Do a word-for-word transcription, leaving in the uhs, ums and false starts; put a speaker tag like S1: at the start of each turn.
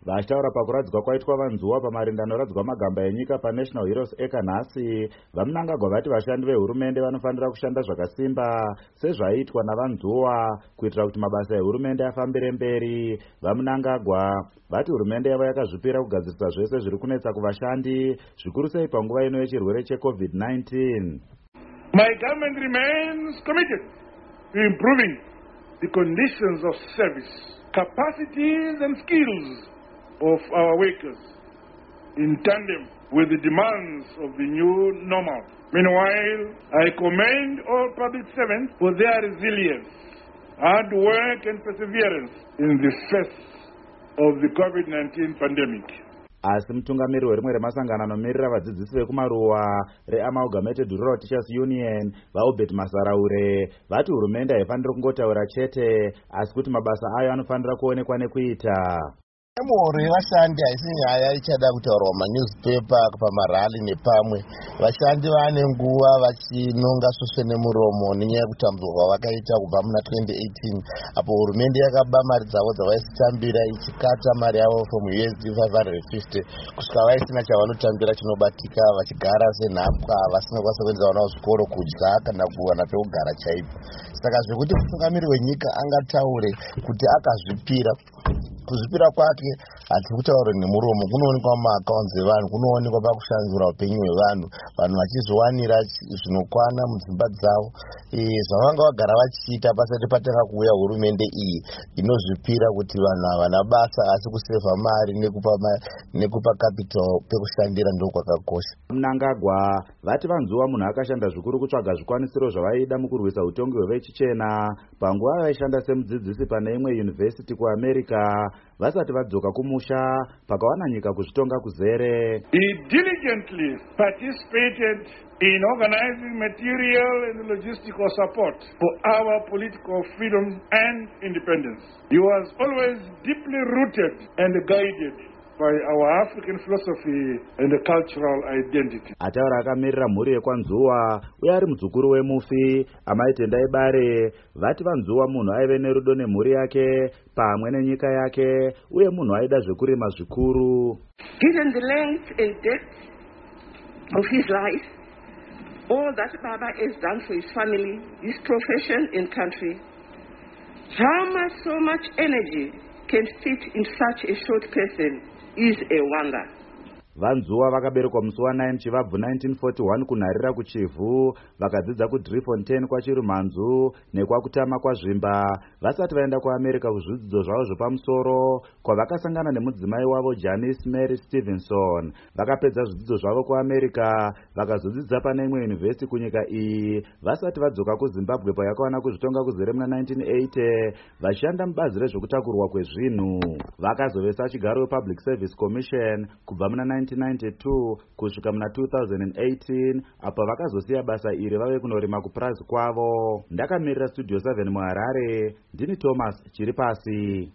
S1: Vachitaura pakuradzwa kwaitwa vanzuwa pamarinda anoradzwa magamba enyika paNational Heroes Eka nhasi, vamunangagwa vati vashandi vehurumende vanofanira kushanda zvakasimba sezvaitwa navanzuwa kuitira kuti mabasa ehurumende afambire mberi. Vamunangagwa vati hurumende yavo yakazvipira kugadzirisa zvese zviri kunetsa kuvashandi, zvikuru sei panguva ino yechirwere checovid nineteen.
S2: My government remains committed to improving the conditions of service, capacities and skills of our workers in tandem with the demands of the new normal. Meanwhile, I commend all public servants for their resilience, hard work and perseverance in the face of the COVID nineteen pandemic.
S1: Asi mutungamiriri werimwe remasangano anomirira vadzidzisi vekumaruwa reAmalgamated Rural Teachers Union vaObert Masaraure vati hurumende haifaniri kungotaura chete asi kuti mabasa ayo anofanira kuonekwa nekuita.
S3: Mhoro yevashandi haisi nyaya ichada kutaurwa manewspaper pamarali nepamwe. Vashandi vane nguva vachinonga svosve nemuromo nenyaya yekutambudzwa kwavakaita kubva muna twenty eighteen apo hurumende yakaba mari dzavo dzavaisitambira ichikata mari yavo from U S D five hundred fifty kusvika vaisina chavanotambira chinobatika vachigara senhapwa vasina kwanisa kuendesa vana kuzvikoro kudya kana kuwana pekugara chaipo. Saka zvekuti mutungamiriri wenyika angataure kuti akazvipira kuzvipira kwake hatiri kutaura nemuromo, kunoonekwa mumaaccounts evanhu, kunoonekwa pakushandura upenyu hwevanhu, vanhu vachizowanira zvinokwana mudzimba dzavo. Zvavanga vagara vachiita pasati patanga kuuya hurumende iyi inozvipira kuti vanhu havana basa asi kusevha mari nekupa nekupa capital pekushandira ndokwakakosha.
S1: Mnangagwa vati vanzuwa munhu akashanda zvikuru kutsvaga zvikwanisiro zvavaida mukurwisa utongi hwevechichena panguva vaishanda semudzidzisi pane imwe yunivhesiti kuAmerica vasati vadzoka kumusha pakawana nyika kuzvitonga kuzere.
S2: He diligently participated in organizing material and logistical support for our political freedom and independence. He was always deeply rooted and guided by our African philosophy and the cultural identity.
S1: Ataura akamirira mhuri yekwanzuwa uye ari mudzukuru wemufi amai Tendai Bare vati vanzuwa munhu aive nerudo nemhuri yake pamwe nenyika yake uye munhu aida zvekurima zvikuru.
S4: Given the length and depth of his life, all that Baba has done for his family, his profession and country, how much so much energy can fit in such a short person is a wonder.
S1: Vanzuwa vakaberekwa musi wa9 Chivabvu nineteen forty-one kunharira kuchivhu vakadzidza kuDriefontein kwaChirumanzu nekwakutama kwaZvimba vasati vaenda kuAmerica kuzvidzidzo zvavo zvepamusoro kwavakasangana nemudzimai wavo Janice Mary Stevenson. Vakapedza zvidzidzo zvavo kuAmerica vakazodzidza pane imwe yunivhesiti kunyika iyi vasati vadzoka kuZimbabwe payakawana kuzvitonga kuzere muna nineteen eighty vachishanda mubazi rezvekutakurwa kwezvinhu. Vakazovesa chigaro wePublic Service Commission kubva muna nineteen ninety-two kusvika muna two thousand eighteen apo vakazosiya basa iri vave kunorima kupurazi kwavo. Ndakamirira Studio seven muHarare, ndini Thomas Chiripasi.